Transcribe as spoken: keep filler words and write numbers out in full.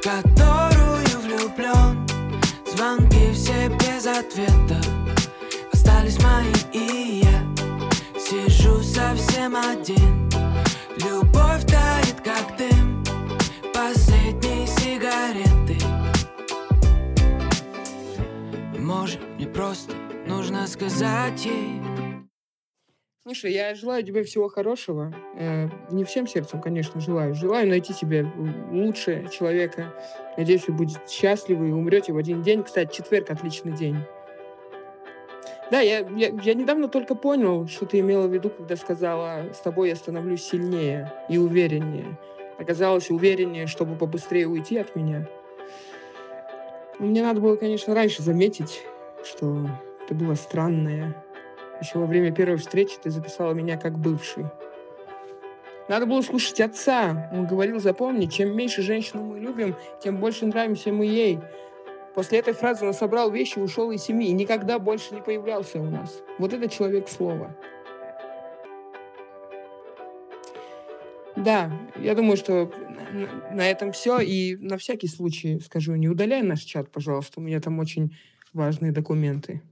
которую влюблен. Звонки все без ответа, остались мои и я. Сижу совсем один, любовь тает, как дым последней сигареты. Может, мне просто нужно сказать ей. Слушай, я желаю тебе всего хорошего. Э, не всем сердцем, конечно, желаю. Желаю найти себе м, лучшего человека. Надеюсь, вы будете счастливы и умрете в один день. Кстати, четверг — отличный день. Да, я, я, я недавно только понял, что ты имела в виду, когда сказала, с тобой я становлюсь сильнее и увереннее. Оказалось, увереннее, чтобы побыстрее уйти от меня. Мне надо было, конечно, раньше заметить, что ты была странная. Еще во время первой встречи ты записала меня как бывший. Надо было слушать отца. Он говорил, запомни, чем меньше женщину мы любим, тем больше нравимся мы ей. После этой фразы он собрал вещи и ушел из семьи. И никогда больше не появлялся у нас. Вот это человек слова. Да, я думаю, что на, на этом все. И на всякий случай скажу, не удаляй наш чат, пожалуйста. У меня там очень важные документы.